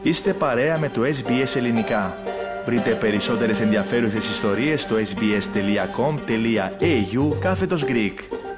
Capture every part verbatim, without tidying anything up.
Είστε παρέα με το ες μπι ες Ελληνικά. Βρείτε περισσότερες ενδιαφέρουσες ιστορίες στο sbs.com.au κάθετος Greek.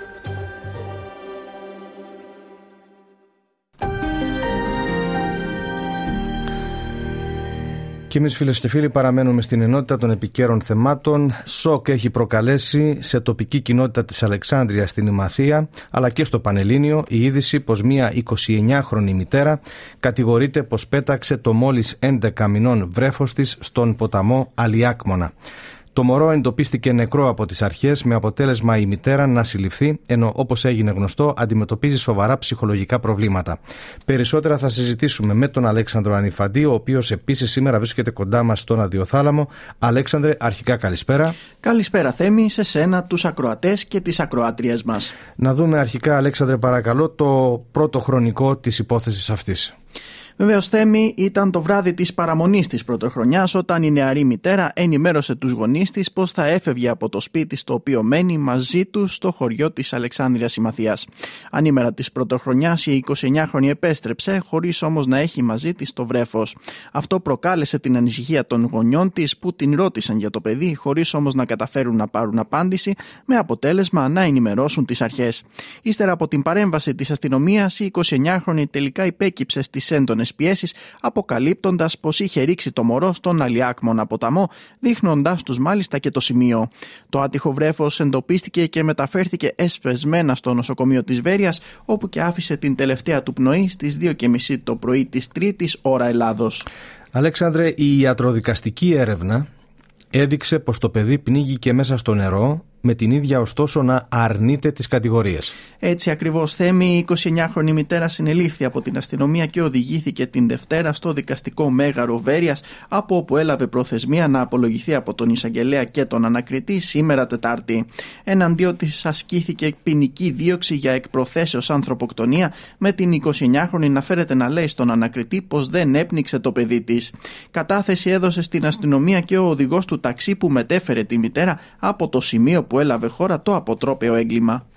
Και εμείς, φίλες και φίλοι, παραμένουμε στην ενότητα των επικαίρων θεμάτων. Σοκ έχει προκαλέσει σε τοπική κοινότητα της Αλεξάνδρειας στην Ημαθία, αλλά και στο Πανελλήνιο, η είδηση πως μία εικοσιεννιάχρονη μητέρα κατηγορείται πως πέταξε το μόλις έντεκα μηνών βρέφος της στον ποταμό Αλιάκμονα. Το μωρό εντοπίστηκε νεκρό από τις αρχές, με αποτέλεσμα η μητέρα να συλληφθεί, ενώ όπως έγινε γνωστό αντιμετωπίζει σοβαρά ψυχολογικά προβλήματα. Περισσότερα θα συζητήσουμε με τον Αλέξανδρο Ανιφαντή, ο οποίος επίσης σήμερα βρίσκεται κοντά μας στον Αδειοθάλαμο. Αλέξανδρε, αρχικά καλησπέρα. Καλησπέρα Θέμη, σε σένα, τους ακροατές και τις ακροάτριες μας. Να δούμε αρχικά, Αλέξανδρε, παρακαλώ, το πρώτο χρονικό της υπόθεσης αυτής. Βεβαίως, Θέμη, ήταν το βράδυ της παραμονής της πρωτοχρονιάς όταν η νεαρή μητέρα ενημέρωσε τους γονείς της πως θα έφευγε από το σπίτι στο οποίο μένει μαζί τους στο χωριό της Αλεξάνδρειας Ημαθίας. Ανήμερα της πρωτοχρονιάς η εικοσιεννιάχρονη επέστρεψε, χωρίς όμως να έχει μαζί της το βρέφος. Αυτό προκάλεσε την ανησυχία των γονιών της, που την ρώτησαν για το παιδί, χωρίς όμως να καταφέρουν να πάρουν απάντηση, με αποτέλεσμα να ενημερώσουν τις αρχές. Ύστερα από την παρέμβαση της αστυνομίας, η εικοσιεννιάχρονη τελικά υπέκυψε στις έντονες πιέσεις, αποκαλύπτοντας πως είχε ρίξει το μωρό στον Αλιάκμονα ποταμό, δείχνοντάς τους μάλιστα και το σημείο. Το άτυχο βρέφος εντοπίστηκε και μεταφέρθηκε εσπεσμένα στο νοσοκομείο της Βέρειας, όπου και άφησε την τελευταία του πνοή στις δύο και μισή το πρωί της Τρίτης ώρα Ελλάδος. Αλέξανδρε, η ιατροδικαστική έρευνα έδειξε πως το παιδί πνίγηκε μέσα στο νερό, με την ίδια ωστόσο να αρνείται τις κατηγορίες. Έτσι ακριβώς, Θέμη, η εικοσιεννιάχρονη μητέρα συνελήφθη από την αστυνομία και οδηγήθηκε την Δευτέρα στο δικαστικό μέγαρο Βέρειας, από όπου έλαβε προθεσμία να απολογηθεί από τον εισαγγελέα και τον ανακριτή σήμερα Τετάρτη. Εναντίον της ασκήθηκε ποινική δίωξη για εκπροθέσεως ανθρωποκτονία, με την εικοσιεννιάχρονη να φέρεται να λέει στον ανακριτή πως δεν έπνιξε το παιδί της. Κατάθεση έδωσε στην αστυνομία και ο οδηγός του ταξί που μετέφερε τη μητέρα από το σημείο που που έλαβε χώρα το αποτρόπαιο έγκλημα.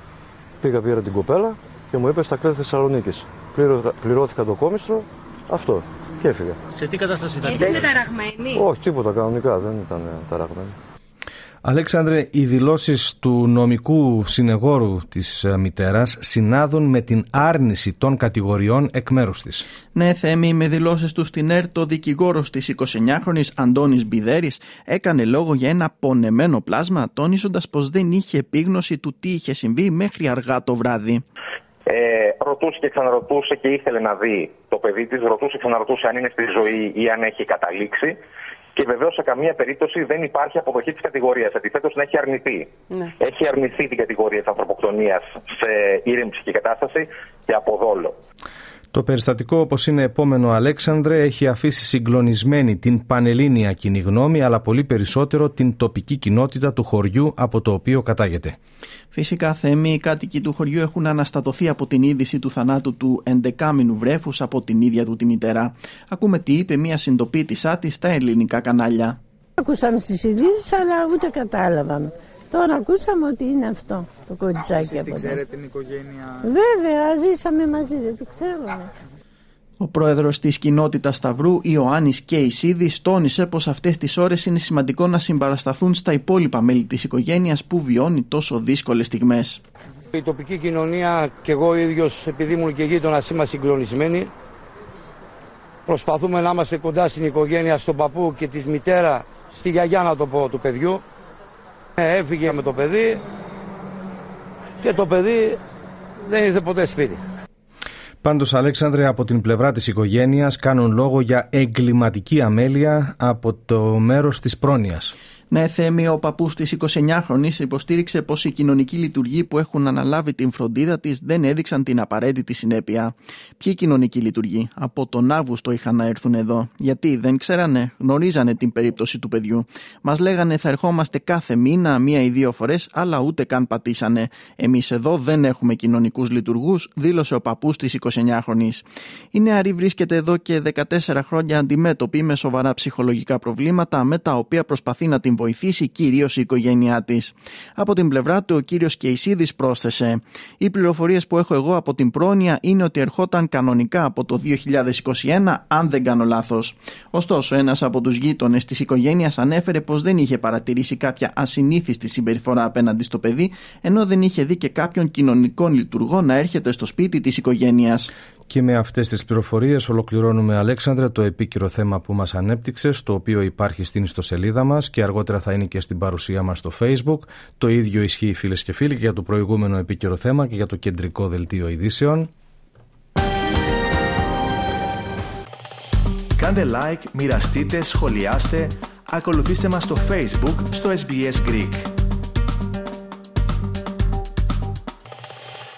Πήγα, πήρα την κοπέλα και μου είπε στα κλέδια Θεσσαλονίκης. Πληρώ, πληρώθηκα το κόμιστρο, αυτό, και έφυγα. Σε τι κατάσταση ήταν? Ήταν ταραγμένη? Όχι, τίποτα, κανονικά, δεν ήταν ταραγμένη. Αλέξανδρε, οι δηλώσεις του νομικού συνεγόρου της μητέρας συνάδουν με την άρνηση των κατηγοριών εκ μέρους της. Ναι, Θέμη, με δηλώσεις του στην ΕΡΤ, ο δικηγόρος της εικοσιεννιάχρονης Αντώνης Μπιδέρης έκανε λόγο για ένα πονεμένο πλάσμα, τόνισοντας πως δεν είχε επίγνωση του τι είχε συμβεί μέχρι αργά το βράδυ. Ε, ρωτούσε και ξαναρωτούσε και ήθελε να δει το παιδί της, ρωτούσε και ξαναρωτούσε αν είναι στη ζωή ή αν έχει καταλήξει. Και βεβαίως σε καμία περίπτωση δεν υπάρχει αποδοχή της κατηγορίας. Αντιθέτως, να έχει αρνηθεί. Ναι. Έχει αρνηθεί την κατηγορία της ανθρωποκτονίας σε ήρεμη ψυχική κατάσταση και από δόλο. Το περιστατικό, όπως είναι επόμενο, Αλέξανδρε, έχει αφήσει συγκλονισμένη την πανελλήνια κοινή γνώμη, αλλά πολύ περισσότερο την τοπική κοινότητα του χωριού από το οποίο κατάγεται. Φυσικά, Θέμη, οι κάτοικοι του χωριού έχουν αναστατωθεί από την είδηση του θανάτου του ενδεκάμηνου βρέφους από την ίδια του τη μητέρα. Ακούμε τι είπε μια συντοπίτησά της στα ελληνικά κανάλια. Ακούσαμε στις ειδήσεις, αλλά ούτε κατάλαβαμε. Τώρα ακούσαμε ότι είναι αυτό το κοριτσάκι. Εσείς την ξέρετε την οικογένεια? Βέβαια, ζήσαμε μαζί, δεν το ξέρουμε. Ο πρόεδρος της κοινότητας Σταυρού, Ιωάννης Κεϊσίδης, τόνισε πως αυτές τις ώρες είναι σημαντικό να συμπαρασταθούν στα υπόλοιπα μέλη της οικογένειας που βιώνει τόσο δύσκολες στιγμές. Η τοπική κοινωνία και εγώ ίδιος, επειδή ήμουν και γείτονας, είμαστε συγκλονισμένοι. Προσπαθούμε να είμαστε κοντά στην οικογένεια, στον παππού και τη μητέρα, στη γιαγιά να το πω, του παιδιού. Έφυγε με το παιδί και το παιδί δεν ήρθε ποτέ σπίτι. Πάντως, Αλέξανδρε, από την πλευρά της οικογένειας κάνουν λόγο για εγκληματική αμέλεια από το μέρος της πρόνοιας. Ναι, Θέμη, ο παππούς της εικοσιεννιάχρονης υποστήριξε πως οι κοινωνικοί λειτουργοί που έχουν αναλάβει την φροντίδα της δεν έδειξαν την απαραίτητη συνέπεια. Ποιοι κοινωνικοί λειτουργοί? Από τον Αύγουστο είχαν να έρθουν εδώ. Γιατί δεν ξέρανε, γνωρίζανε την περίπτωση του παιδιού. Μας λέγανε θα ερχόμαστε κάθε μήνα, μία ή δύο φορές, αλλά ούτε καν πατήσανε. Εμείς εδώ δεν έχουμε κοινωνικούς λειτουργούς, δήλωσε ο παππούς της εικοσιεννιάχρονης. Η νεαρή βρίσκεται εδώ και δεκατέσσερα χρόνια αντιμέτωπη με σοβαρά ψυχολογικά προβλήματα, με τα οποία προσπαθεί να την βοηθήσει κυρίως η οικογένειά της. Από την πλευρά του, ο κύριος Κεϊσίδης πρόσθεσε: «Οι πληροφορίες που έχω εγώ από την πρόνοια είναι ότι ερχόταν κανονικά από το δύο χιλιάδες είκοσι ένα, αν δεν κάνω λάθος». Ωστόσο, ένας από τους γείτονες της οικογένειας ανέφερε πως δεν είχε παρατηρήσει κάποια ασυνήθιστη συμπεριφορά απέναντι στο παιδί, ενώ δεν είχε δει και κάποιον κοινωνικό λειτουργό να έρχεται στο σπίτι της οικογένειας. Και με αυτές τις πληροφορίες ολοκληρώνουμε, Αλέξανδρε, το επίκαιρο θέμα που μας ανέπτυξες, το οποίο υπάρχει στην ιστοσελίδα μας και αργότερα θα είναι και στην παρουσία μας στο Facebook. Το ίδιο ισχύει, φίλες και φίλοι, και για το προηγούμενο επίκαιρο θέμα και για το κεντρικό δελτίο ειδήσεων. Κάντε like, μοιραστείτε, σχολιάστε, ακολουθήστε μας στο Facebook, στο ες μπι ες Greek.